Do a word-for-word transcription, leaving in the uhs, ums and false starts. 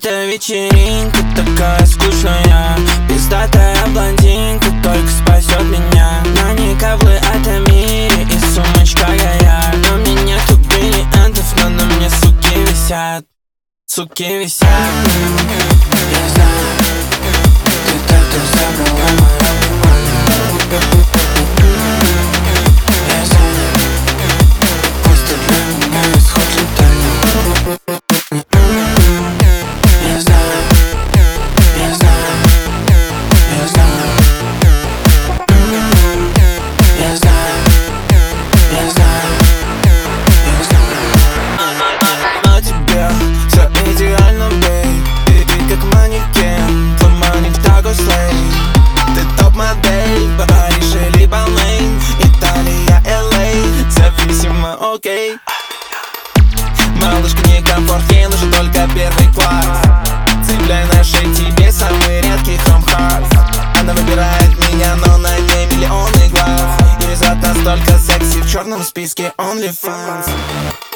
эта вечеринка такая скучная. Пиздатая блондинка только спасет меня. На ней каблы от Амири и сумочка Гая. На мне нету бриллиантов, но на мне суки висят. Суки висят. Я знаю, ты так и забрала мою внимание. Я знаю, просто для меня исход летальный. Я знаю, я знаю, я знаю, я знаю, я знаю, я знаю. На тебе все идеально, бей. Ты, ты как манекен, твой манит так услей. Ты топ-модель, Париж или Балмейн, Италия, эл эй, зависимо, окей. Малышка, не комфорт, ей нужен только первый класс. Цепляй на шее тебе самый редкий хром-хард. Она выбирает меня, но на ней миллионы глаз. И из-за настолько секси в черном списке OnlyFans.